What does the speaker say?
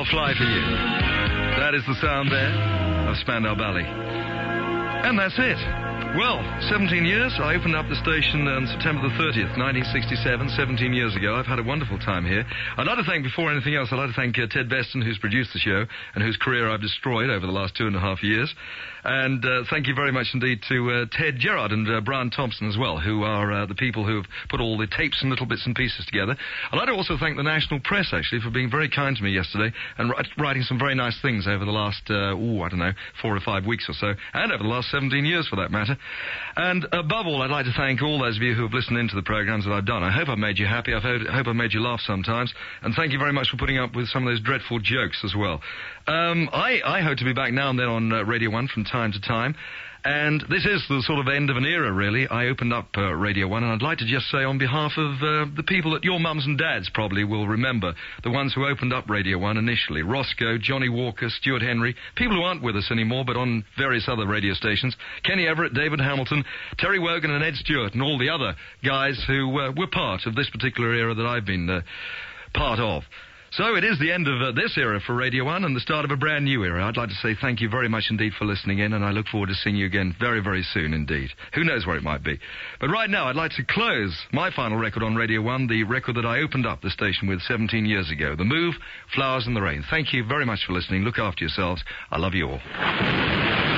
fly for you. That is the sound there of Spandau Ballet. And that's it. Well, 17 years. I opened up the station on September the 30th, 1967, 17 years ago. I've had a wonderful time here. I'd like to thank, before anything else, I'd like to thank Ted Beston, who's produced the show and whose career I've destroyed over the last 2.5 years. And thank you very much indeed to Ted Gerrard and Brian Thompson as well, who are the people who have put all the tapes and little bits and pieces together. I'd like to also thank the national press, actually, for being very kind to me yesterday and writing some very nice things over the last, 4 or 5 weeks or so, and over the last 17 years for that matter. And above all, I'd like to thank all those of you who have listened into the programs that I've done. I hope I've made you happy. I hope I've made you laugh sometimes. And thank you very much for putting up with some of those dreadful jokes as well. I hope to be back now and then on Radio 1 from time to time. And this is the sort of end of an era, really. I opened up Radio 1, and I'd like to just say on behalf of the people that your mums and dads probably will remember, the ones who opened up Radio 1 initially, Roscoe, Johnny Walker, Stuart Henry, people who aren't with us anymore but on various other radio stations, Kenny Everett, David Hamilton, Terry Wogan and Ed Stewart, and all the other guys who were part of this particular era that I've been part of. So it is the end of this era for Radio 1 and the start of a brand new era. I'd like to say thank you very much indeed for listening in, and I look forward to seeing you again very, very soon indeed. Who knows where it might be. But right now, I'd like to close my final record on Radio 1, the record that I opened up the station with 17 years ago, The Move, Flowers in the Rain. Thank you very much for listening. Look after yourselves. I love you all.